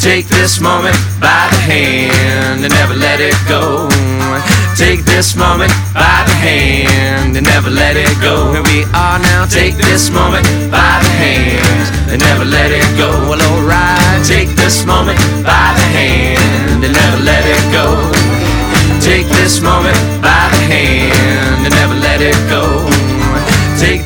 Take this moment by the hand and never let it go. Take this moment by the hand and never let it go. Here we are now. Take this moment by the hand and never let it go. Well, alright. Take this moment by the hand and never let it go. Take this moment by the hand and never let it go. Take